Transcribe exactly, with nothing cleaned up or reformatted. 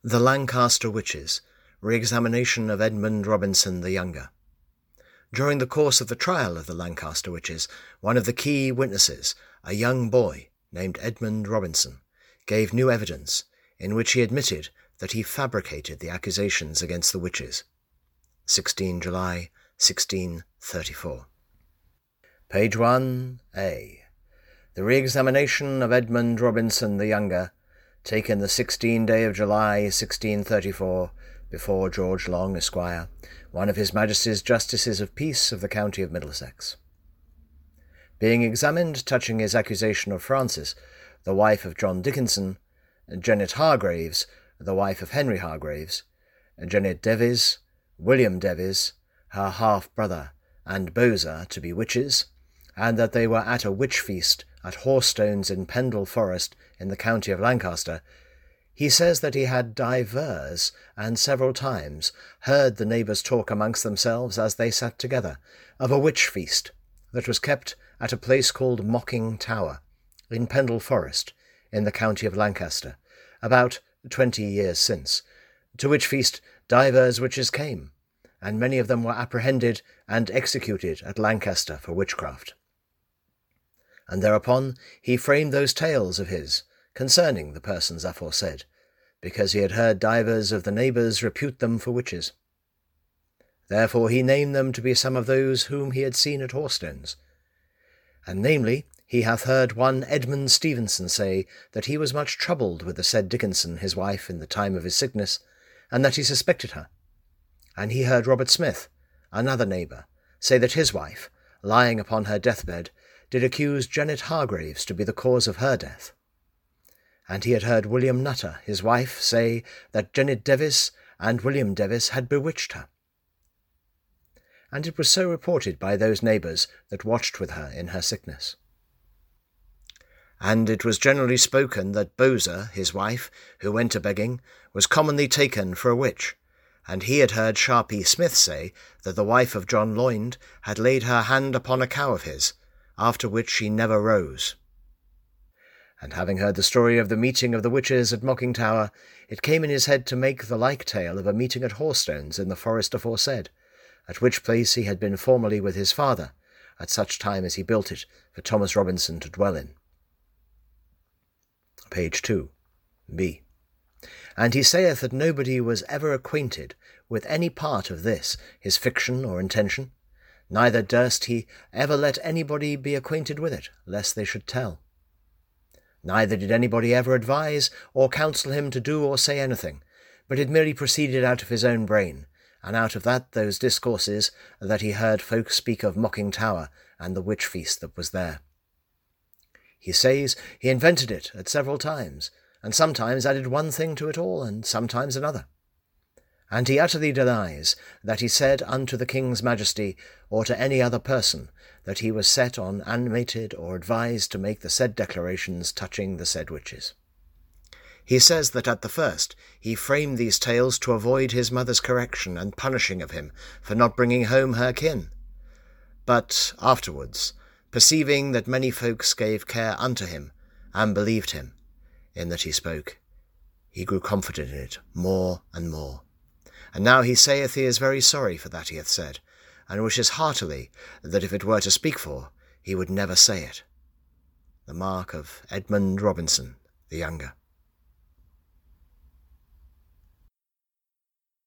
The Lancaster Witches, re-examination of Edmund Robinson the Younger. During the course of the trial of the Lancaster Witches, one of the key witnesses, a young boy named Edmund Robinson, gave new evidence in which he admitted that he fabricated the accusations against the witches. the sixteenth of July, sixteen thirty-four. Page one, A. The re-examination of Edmund Robinson the Younger, taken the sixteenth day of July, sixteen thirty-four, before George Long, Esquire, one of His Majesty's Justices of Peace of the County of Middlesex. Being examined touching his accusation of Frances, the wife of John Dickinson, Janet Hargraves, the wife of Henry Hargraves, Janet Devies, William Devies, her half-brother, and Bosa to be witches, and that they were at a witch feast at Horstones in Pendle Forest in the county of Lancaster, he says that he had divers and several times heard the neighbours talk amongst themselves as they sat together of a witch feast that was kept at a place called Mocking Tower in Pendle Forest in the county of Lancaster, about twenty years since, to which feast divers witches came, and many of them were apprehended and executed at Lancaster for witchcraft. And thereupon he framed those tales of his concerning the persons aforesaid, because he had heard divers of the neighbours repute them for witches. Therefore he named them to be some of those whom he had seen at Horstones. And namely, he hath heard one Edmund Stevenson say that he was much troubled with the said Dickinson his wife in the time of his sickness, and that he suspected her. And he heard Robert Smith, another neighbour, say that his wife, lying upon her deathbed, did accuse Janet Hargraves to be the cause of her death. And he had heard William Nutter, his wife, say that Janet Devies and William Devies had bewitched her. And it was so reported by those neighbours that watched with her in her sickness. And it was generally spoken that Bosa, his wife, who went a-begging, was commonly taken for a witch, and he had heard Sharpie Smith say that the wife of John Loynd had laid her hand upon a cow of his, after which she never rose. And having heard the story of the meeting of the witches at Mocking Tower, it came in his head to make the like tale of a meeting at Horstones in the forest aforesaid, at which place he had been formerly with his father, at such time as he built it for Thomas Robinson to dwell in. Page two, B. And he saith that nobody was ever acquainted with any part of this, his fiction or intention, neither durst he ever let anybody be acquainted with it, lest they should tell. Neither did anybody ever advise or counsel him to do or say anything, but it merely proceeded out of his own brain, and out of that those discourses that he heard folk speak of Mocking Tower and the witch feast that was there. He says he invented it at several times, and sometimes added one thing to it all, and sometimes another. And he utterly denies that he said unto the King's Majesty, or to any other person, that he was set on animated or advised to make the said declarations touching the said witches. He says that at the first he framed these tales to avoid his mother's correction and punishing of him for not bringing home her kin. But afterwards, perceiving that many folks gave care unto him, and believed him, in that he spoke, he grew confident in it more and more. And now he saith he is very sorry for that he hath said, and wishes heartily that if it were to speak for, he would never say it. The mark of Edmund Robinson the Younger.